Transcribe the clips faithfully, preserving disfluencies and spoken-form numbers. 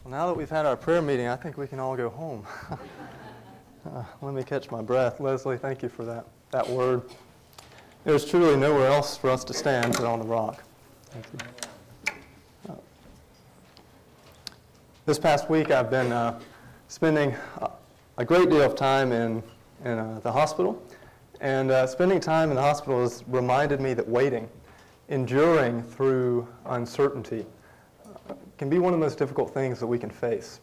Well, now that we've had our prayer meeting, I think we can all go home. uh, let me catch my breath. Leslie, thank you for that, that word. There's truly nowhere else for us to stand but on the rock. Thank you. Uh, this past week, I've been uh, spending a great deal of time in, in uh, the hospital. And uh, spending time in the hospital has reminded me that waiting, enduring through uncertainty, uh, can be one of the most difficult things that we can face.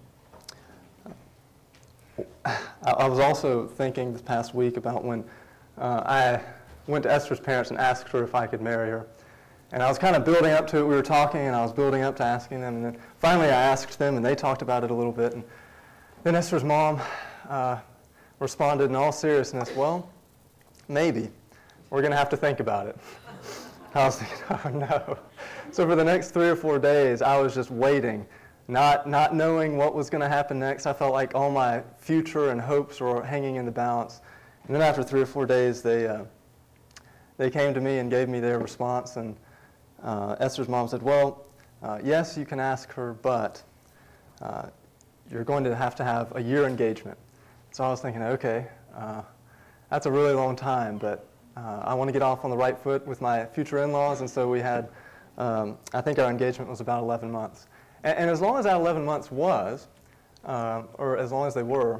I, I was also thinking this past week about when uh, I went to Esther's parents and asked her if I could marry her. And I was kind of building up to it. We were talking, and I was building up to asking them. And then finally I asked them, and they talked about it a little bit. And then Esther's mom uh, responded in all seriousness, well, maybe. We're going to have to think about it. I was thinking, oh no. So for the next three or four days, I was just waiting, not not knowing what was going to happen next. I felt like all my future and hopes were hanging in the balance. And then after three or four days, they uh, they came to me and gave me their response. And uh, Esther's mom said, well, uh, yes, you can ask her, but uh, you're going to have to have a year engagement. So I was thinking, okay, uh, that's a really long time, but uh, I want to get off on the right foot with my future in-laws, and so we had, um, I think our engagement was about eleven months. And, and as long as that eleven months was, uh, or as long as they were,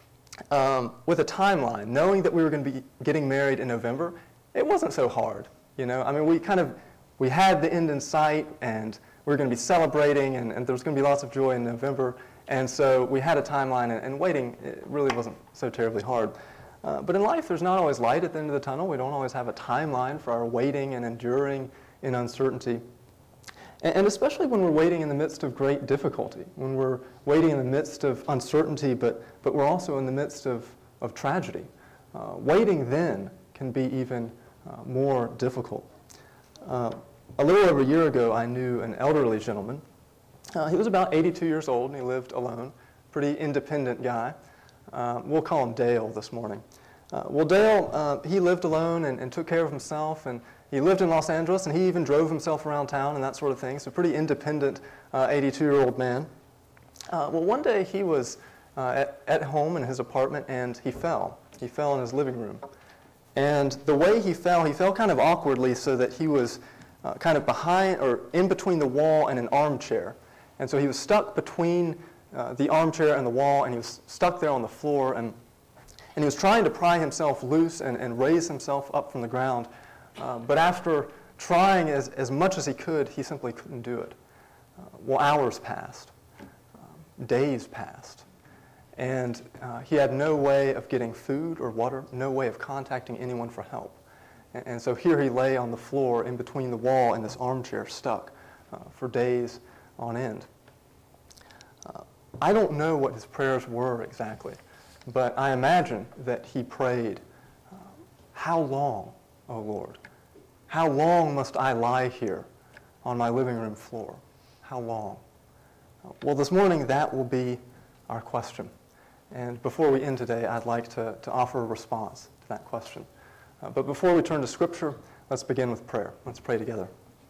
um, with a timeline, knowing that we were going to be getting married in November, it wasn't so hard. You know, I mean, we kind of, we had the end in sight, and we were going to be celebrating, and, and there was going to be lots of joy in November, and so we had a timeline, and, and waiting, it really wasn't so terribly hard. Uh, but in life, there's not always light at the end of the tunnel. We don't always have a timeline for our waiting and enduring in uncertainty. And, and especially when we're waiting in the midst of great difficulty, when we're waiting in the midst of uncertainty, but, but we're also in the midst of, of tragedy. Uh, waiting then can be even uh, more difficult. Uh, a little over a year ago, I knew an elderly gentleman. Uh, he was about eighty-two years old, and he lived alone. Pretty independent guy. Uh, we'll call him Dale this morning. Uh, well, Dale, uh, he lived alone and, and took care of himself, and he lived in Los Angeles, and he even drove himself around town and that sort of thing, so pretty independent uh, eighty-two-year-old man. Uh, well, one day he was uh, at, at home in his apartment, and he fell. He fell in his living room. And the way he fell, he fell kind of awkwardly so that he was uh, kind of behind or in between the wall and an armchair. And so he was stuck between Uh, the armchair and the wall, and he was stuck there on the floor, and, and he was trying to pry himself loose and, and raise himself up from the ground. Uh, but after trying as, as much as he could, he simply couldn't do it. Uh, well, hours passed. Um, days passed. And uh, he had no way of getting food or water, no way of contacting anyone for help. And, and so here he lay on the floor in between the wall and this armchair, stuck uh, for days on end. Uh, I don't know what his prayers were exactly, but I imagine that he prayed, uh, how long, O Lord? How long must I lie here on my living room floor? How long? Uh, well, this morning that will be our question. And before we end today, I'd like to, to offer a response to that question. Uh, but before we turn to Scripture, let's begin with prayer. Let's pray together.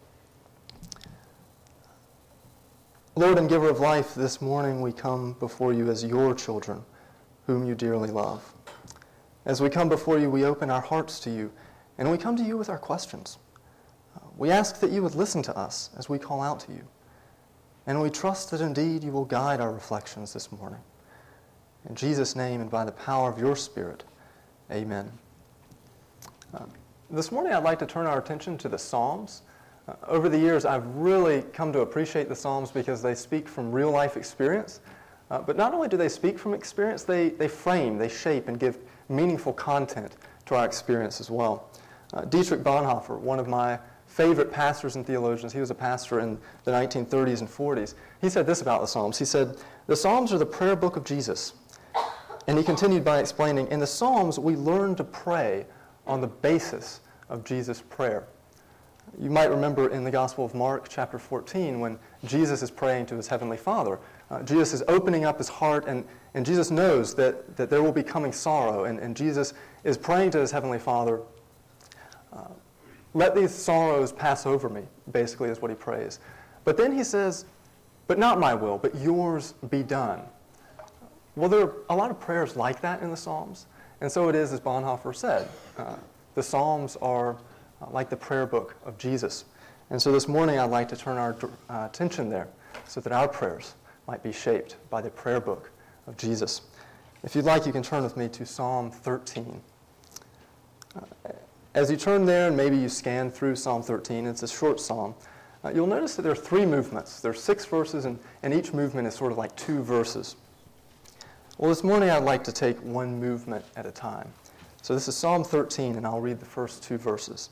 Lord and giver of life, this morning we come before you as your children, whom you dearly love. As we come before you, we open our hearts to you, and we come to you with our questions. Uh, we ask that you would listen to us as we call out to you, and we trust that indeed you will guide our reflections this morning. In Jesus' name and by the power of your Spirit, amen. Uh, this morning I'd like to turn our attention to the Psalms. Uh, over the years, I've really come to appreciate the Psalms because they speak from real-life experience. Uh, but not only do they speak from experience, they, they frame, they shape, and give meaningful content to our experience as well. Uh, Dietrich Bonhoeffer, one of my favorite pastors and theologians, he was a pastor in the nineteen thirties and forties, he said this about the Psalms. He said, "The Psalms are the prayer book of Jesus." And he continued by explaining, in the Psalms, we learn to pray on the basis of Jesus' prayer. You might remember in the Gospel of Mark, chapter fourteen, when Jesus is praying to his heavenly Father. Uh, Jesus is opening up his heart, and, and Jesus knows that, that there will be coming sorrow, and, and Jesus is praying to his heavenly Father, uh, let these sorrows pass over me, basically is what he prays. But then he says, but not my will, but yours be done. Well, there are a lot of prayers like that in the Psalms, and so it is, as Bonhoeffer said. Uh, the Psalms are uh, like the prayer book of Jesus. And so this morning I'd like to turn our uh, attention there so that our prayers might be shaped by the prayer book of Jesus. If you'd like, you can turn with me to Psalm thirteen. Uh, as you turn there, and maybe you scan through Psalm thirteen, it's a short psalm, uh, you'll notice that there are three movements. There are six verses, and, and each movement is sort of like two verses. Well, this morning I'd like to take one movement at a time. So this is Psalm thirteen, and I'll read the first two verses.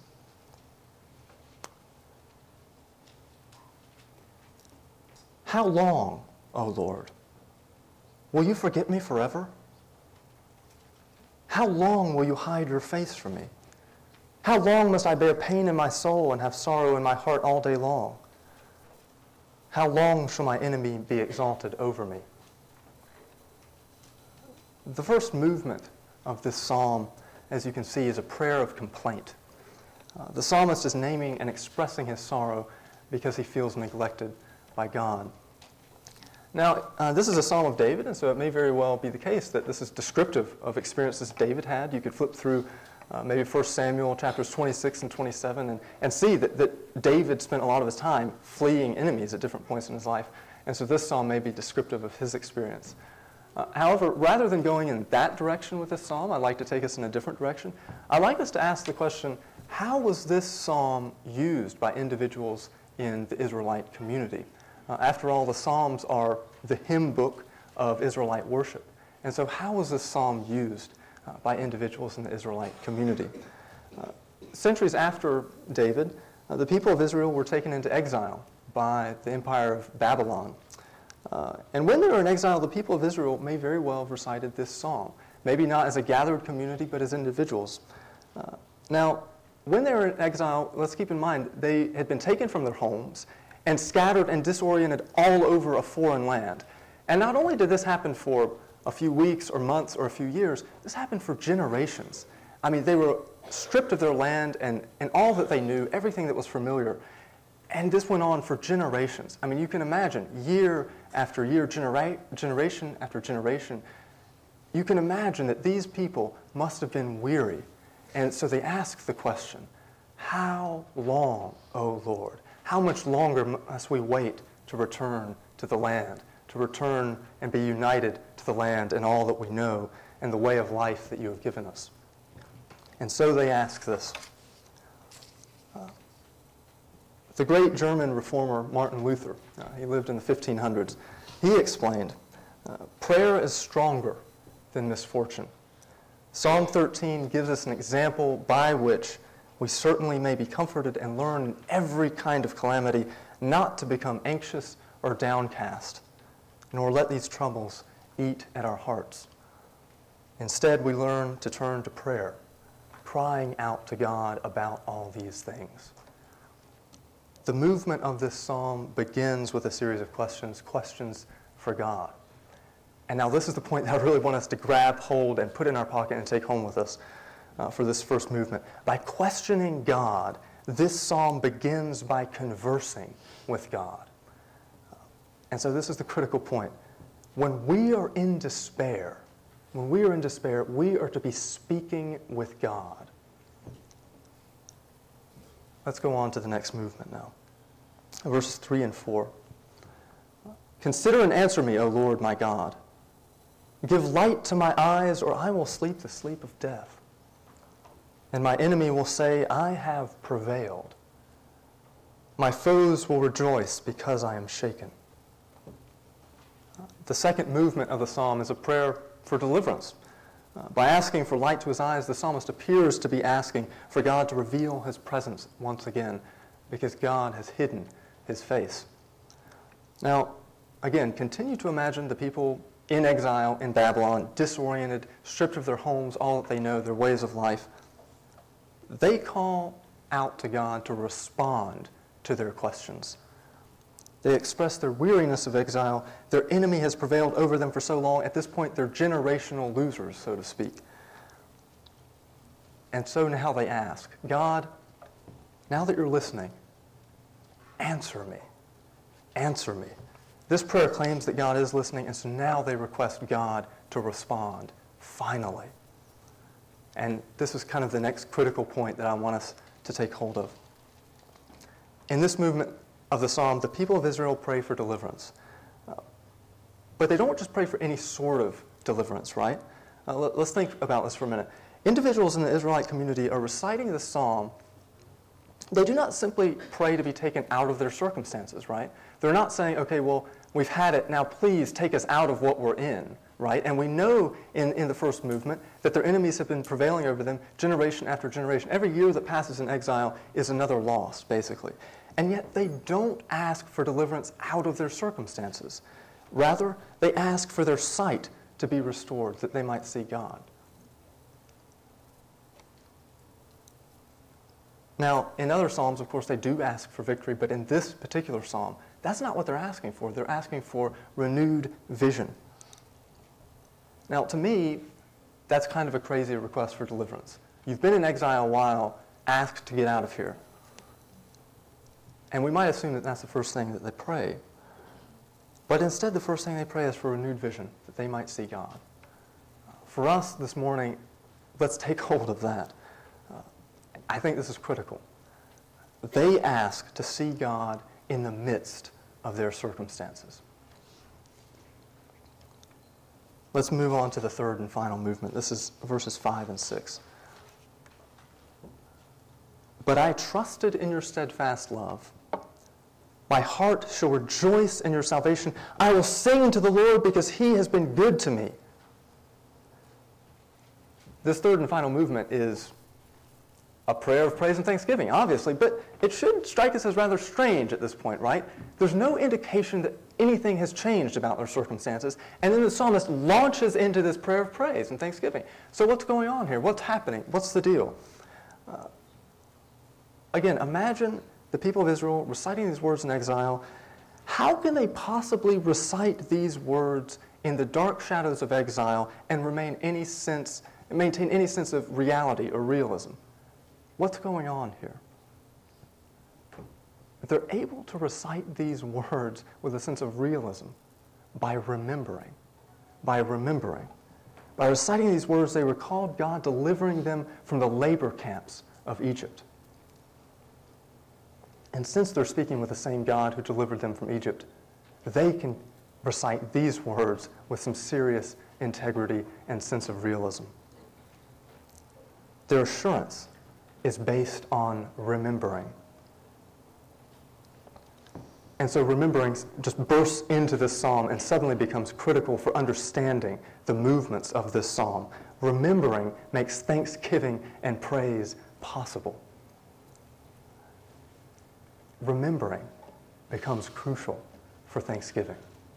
How long, O Lord, will you forget me forever? How long will you hide your face from me? How long must I bear pain in my soul and have sorrow in my heart all day long? How long shall my enemy be exalted over me? The first movement of this psalm, as you can see, is a prayer of complaint. Uh, the psalmist is naming and expressing his sorrow because he feels neglected by God. Now, uh, this is a Psalm of David, and so it may very well be the case that this is descriptive of experiences David had. You could flip through uh, maybe First Samuel chapters twenty-six and twenty-seven and, and see that, that David spent a lot of his time fleeing enemies at different points in his life. And so this psalm may be descriptive of his experience. Uh, however, rather than going in that direction with this psalm, I'd like to take us in a different direction. I'd like us to ask the question, how was this psalm used by individuals in the Israelite community? Uh, after all, the Psalms are the hymn book of Israelite worship. And so how was this psalm used uh, by individuals in the Israelite community? Uh, centuries after David, uh, the people of Israel were taken into exile by the empire of Babylon. Uh, and when they were in exile, the people of Israel may very well have recited this psalm. Maybe not as a gathered community, but as individuals. Uh, now, when they were in exile, let's keep in mind, they had been taken from their homes and scattered and disoriented all over a foreign land. And not only did this happen for a few weeks or months or a few years, this happened for generations. I mean, they were stripped of their land and, and all that they knew, everything that was familiar. And this went on for generations. I mean, you can imagine, year after year, genera- generation after generation, you can imagine that these people must have been weary. And so they ask the question, how long, O Lord? How much longer must we wait to return to the land, to return and be united to the land and all that we know and the way of life that you have given us? And so they ask this. Uh, the great German reformer Martin Luther, uh, he lived in the fifteen hundreds, he explained, uh, prayer is stronger than misfortune. Psalm thirteen gives us an example by which we certainly may be comforted and learn in every kind of calamity not to become anxious or downcast, nor let these troubles eat at our hearts. Instead, we learn to turn to prayer, crying out to God about all these things. The movement of this psalm begins with a series of questions, questions for God. And now this is the point that I really want us to grab hold and put in our pocket and take home with us. Uh, for this first movement. By questioning God, this psalm begins by conversing with God. Uh, and so this is the critical point. When we are in despair, when we are in despair, we are to be speaking with God. Let's go on to the next movement now. Verses three and four. Consider and answer me, O Lord my God. Give light to my eyes, or I will sleep the sleep of death. And my enemy will say, I have prevailed. My foes will rejoice because I am shaken. The second movement of the psalm is a prayer for deliverance. Uh, by asking for light to his eyes, the psalmist appears to be asking for God to reveal his presence once again, because God has hidden his face. Now, again, continue to imagine the people in exile in Babylon, disoriented, stripped of their homes, all that they know, their ways of life. They call out to God to respond to their questions. They express their weariness of exile. Their enemy has prevailed over them for so long. At this point, they're generational losers, so to speak. And so now they ask, God, now that you're listening, answer me. Answer me. This prayer claims that God is listening, and so now they request God to respond, finally. And this is kind of the next critical point that I want us to take hold of. In this movement of the psalm, the people of Israel pray for deliverance. Uh, but they don't just pray for any sort of deliverance, right? Uh, let, let's think about this for a minute. Individuals in the Israelite community are reciting this psalm. They do not simply pray to be taken out of their circumstances, right? They're not saying, okay, well, we've had it, now please take us out of what we're in, right? And we know in, in the first movement that their enemies have been prevailing over them generation after generation. Every year that passes in exile is another loss, basically. And yet they don't ask for deliverance out of their circumstances. Rather, they ask for their sight to be restored, that they might see God. Now, in other psalms, of course, they do ask for victory, but in this particular psalm, that's not what they're asking for. They're asking for renewed vision. Now, to me, that's kind of a crazy request for deliverance. You've been in exile a while, ask to get out of here. And we might assume that that's the first thing that they pray. But instead, the first thing they pray is for renewed vision, that they might see God. For us this morning, let's take hold of that. Uh, I think this is critical. They ask to see God in the midst of their circumstances. Let's move on to the third and final movement. This is verses five and six. But I trusted in your steadfast love. My heart shall rejoice in your salvation. I will sing to the Lord because he has been good to me. This third and final movement is a prayer of praise and thanksgiving, obviously, but it should strike us as rather strange at this point, right? There's no indication that anything has changed about their circumstances, and then the psalmist launches into this prayer of praise and thanksgiving. So what's going on here? What's happening? What's the deal? Uh, again, imagine the people of Israel reciting these words in exile. How can they possibly recite these words in the dark shadows of exile and remain any sense, maintain any sense of reality or realism? What's going on here? They're able to recite these words with a sense of realism by remembering. By remembering. By reciting these words, they recalled God delivering them from the labor camps of Egypt. And since they're speaking with the same God who delivered them from Egypt, they can recite these words with some serious integrity and sense of realism. Their assurance is based on remembering. And so remembering just bursts into this psalm and suddenly becomes critical for understanding the movements of this psalm. Remembering makes thanksgiving and praise possible. Remembering becomes crucial for thanksgiving.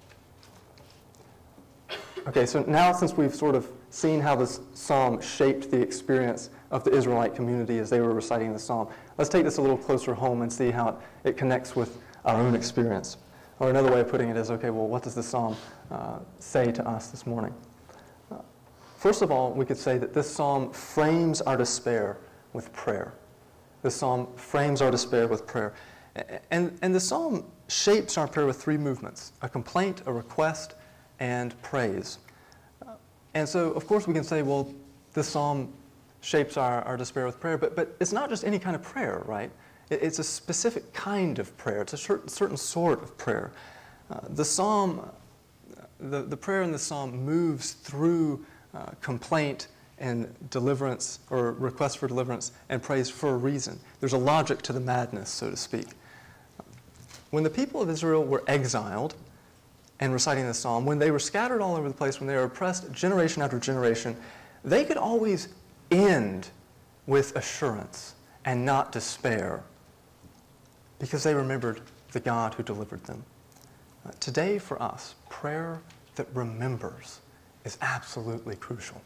Okay, so now since we've sort of seen how this psalm shaped the experience of the Israelite community as they were reciting the psalm, let's take this a little closer home and see how it, it connects with our own experience. Or another way of putting it is, okay, well, what does this psalm uh, say to us this morning? Uh, first of all, we could say that this psalm frames our despair with prayer. This psalm frames our despair with prayer. And, and the psalm shapes our prayer with three movements: a complaint, a request, and praise. Uh, and so, of course, we can say, well, this psalm shapes our, our despair with prayer, but, but it's not just any kind of prayer, right? It, it's a specific kind of prayer. It's a certain, certain sort of prayer. Uh, the psalm, the, the prayer in the psalm moves through uh, complaint and deliverance, or request for deliverance, and praise for a reason. There's a logic to the madness, so to speak. When the people of Israel were exiled and reciting the psalm, when they were scattered all over the place, when they were oppressed generation after generation, they could always end with assurance and not despair because they remembered the God who delivered them. Uh, today for us, prayer that remembers is absolutely crucial.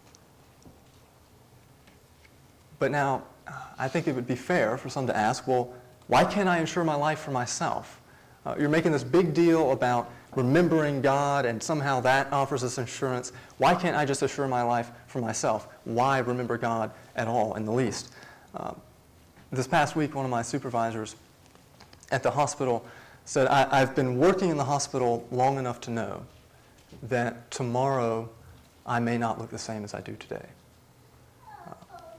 But now, uh, I think it would be fair for some to ask, well, why can't I ensure my life for myself? Uh, you're making this big deal about remembering God, and somehow that offers us assurance. Why can't I just assure my life for myself? Why remember God at all, in the least? Uh, this past week, one of my supervisors at the hospital said, I, I've been working in the hospital long enough to know that tomorrow I may not look the same as I do today. Uh,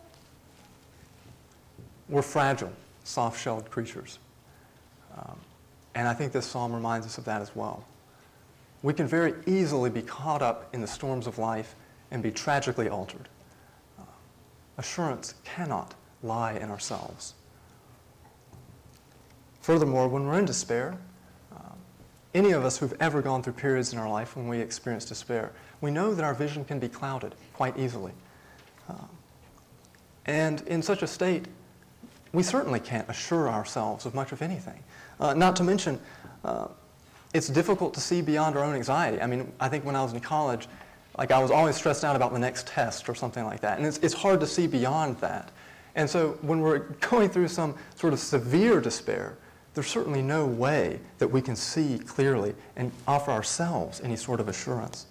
we're fragile, soft-shelled creatures. Um, and I think this psalm reminds us of that as well. We can very easily be caught up in the storms of life and be tragically altered. Uh, assurance cannot lie in ourselves. Furthermore, when we're in despair, um, any of us who've ever gone through periods in our life when we experience despair, we know that our vision can be clouded quite easily. Um, and in such a state, we certainly can't assure ourselves of much of anything. Uh, not to mention, uh, it's difficult to see beyond our own anxiety. I mean, I think when I was in college, like I was always stressed out about the next test or something like that. And it's, it's hard to see beyond that. And so when we're going through some sort of severe despair, there's certainly no way that we can see clearly and offer ourselves any sort of assurance.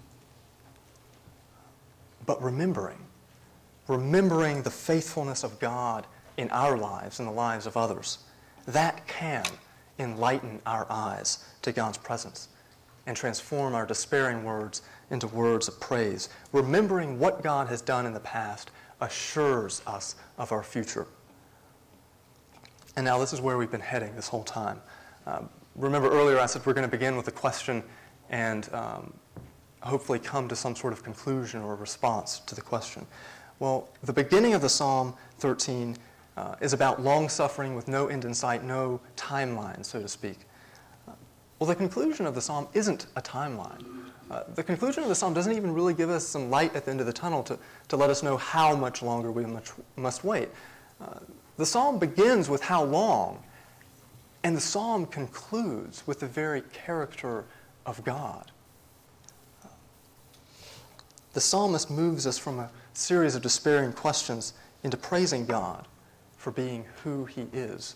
But remembering, remembering the faithfulness of God in our lives and the lives of others, that can enlighten our eyes to God's presence and transform our despairing words into words of praise. Remembering what God has done in the past assures us of our future. And now this is where we've been heading this whole time. Um, remember earlier I said we're going to begin with a question and um, hopefully come to some sort of conclusion or response to the question. Well, the beginning of the Psalm thirteen uh, is about long-suffering with no end in sight, no timeline, so to speak. Uh, well, the conclusion of the Psalm isn't a timeline. Uh, the conclusion of the Psalm doesn't even really give us some light at the end of the tunnel to, to let us know how much longer we much, must wait. Uh, the Psalm begins with how long, and the Psalm concludes with the very character of God. Uh, the psalmist moves us from a series of despairing questions into praising God for being who he is.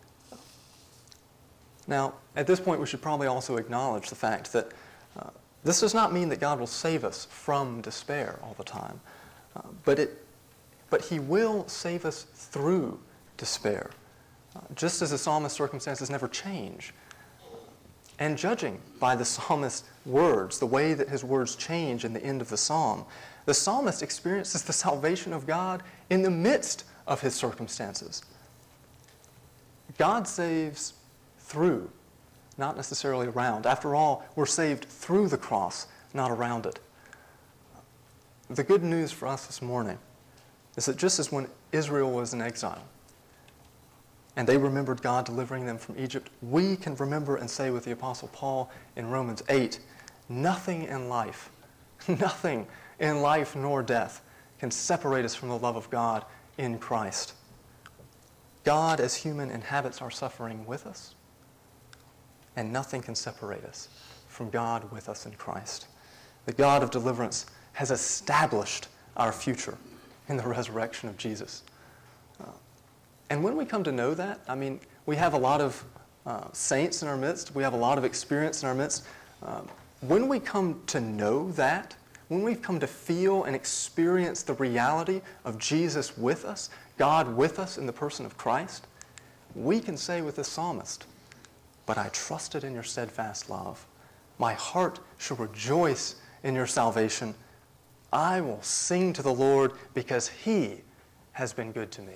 Now, at this point, we should probably also acknowledge the fact that uh, this does not mean that God will save us from despair all the time, uh, but, it, but he will save us through despair, uh, just as the psalmist's circumstances never change. And judging by the psalmist's words, the way that his words change in the end of the psalm, the psalmist experiences the salvation of God in the midst of his circumstances. God saves through, not necessarily around. After all, we're saved through the cross, not around it. The good news for us this morning is that just as when Israel was in exile and they remembered God delivering them from Egypt, we can remember and say with the Apostle Paul in Romans eight, nothing in life, nothing in life nor death can separate us from the love of God in Christ. God as human inhabits our suffering with us, and nothing can separate us from God with us in Christ. The God of deliverance has established our future in the resurrection of Jesus. Uh, and when we come to know that, I mean, we have a lot of uh, saints in our midst. We have a lot of experience in our midst. Uh, when we come to know that, when we come to feel and experience the reality of Jesus with us, God with us in the person of Christ, we can say with the psalmist, but I trusted in your steadfast love. My heart shall rejoice in your salvation. I will sing to the Lord because he has been good to me.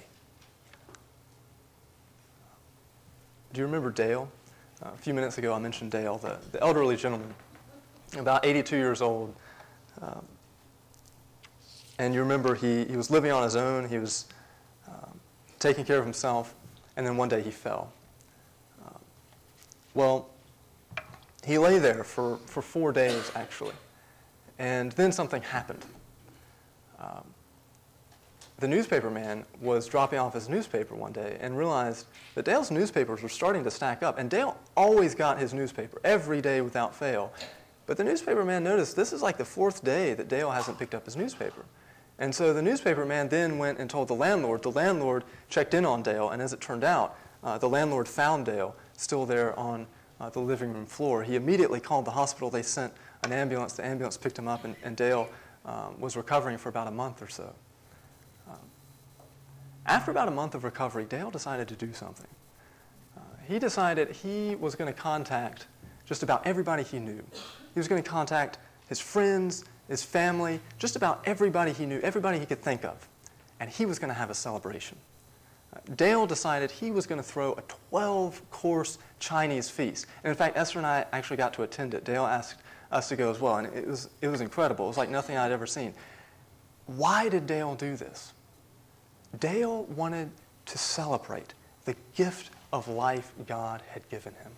Do you remember Dale? Uh, a few minutes ago I mentioned Dale, the, the elderly gentleman, about eighty-two years old. Um, and you remember he, he was living on his own. He was um, taking care of himself. And then one day he fell. Um, well, he lay there for, for four days, actually. And then something happened. Um, the newspaper man was dropping off his newspaper one day and realized that Dale's newspapers were starting to stack up. And Dale always got his newspaper every day without fail. But the newspaper man noticed this is like the fourth day that Dale hasn't picked up his newspaper. And so the newspaper man then went and told the landlord. The landlord checked in on Dale, and as it turned out, uh, the landlord found Dale still there on uh, the living room floor. He immediately called the hospital. They sent an ambulance. The ambulance picked him up, and, and Dale um, was recovering for about a month or so. Um, after about a month of recovery, Dale decided to do something. Uh, he decided he was going to contact just about everybody he knew. He was going to contact his friends, his family, just about everybody he knew, everybody he could think of. And he was going to have a celebration. Uh, Dale decided he was going to throw a twelve-course Chinese feast. And in fact, Esther and I actually got to attend it. Dale asked us to go as well, and it was, it was incredible. It was like nothing I'd ever seen. Why did Dale do this? Dale wanted to celebrate the gift of life God had given him.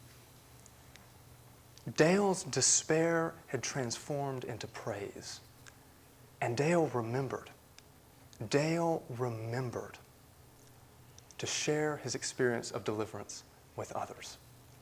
Dale's despair had transformed into praise. And Dale remembered. Dale remembered to share his experience of deliverance with others.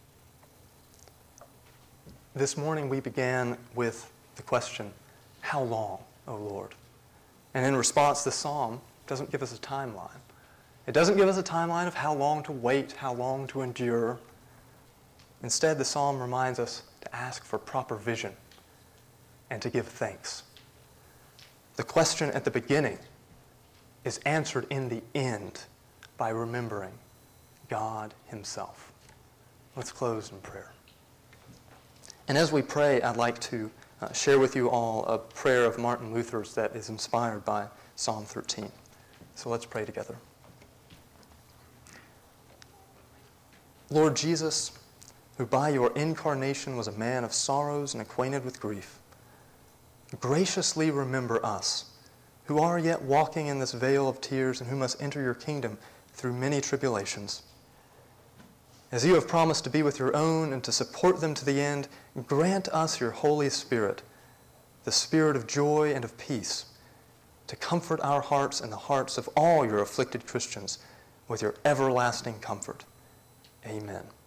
This morning we began with the question, how long, O Lord? And in response, the psalm doesn't give us a timeline. It doesn't give us a timeline of how long to wait, how long to endure. Instead, the psalm reminds us to ask for proper vision and to give thanks. The question at the beginning is answered in the end by remembering God himself. Let's close in prayer. And as we pray, I'd like to uh, share with you all a prayer of Martin Luther's that is inspired by Psalm thirteen. So let's pray together. Lord Jesus, who by your incarnation was a man of sorrows and acquainted with grief, graciously remember us, who are yet walking in this vale of tears and who must enter your kingdom through many tribulations. As you have promised to be with your own and to support them to the end, grant us your Holy Spirit, the Spirit of joy and of peace, to comfort our hearts and the hearts of all your afflicted Christians with your everlasting comfort. Amen.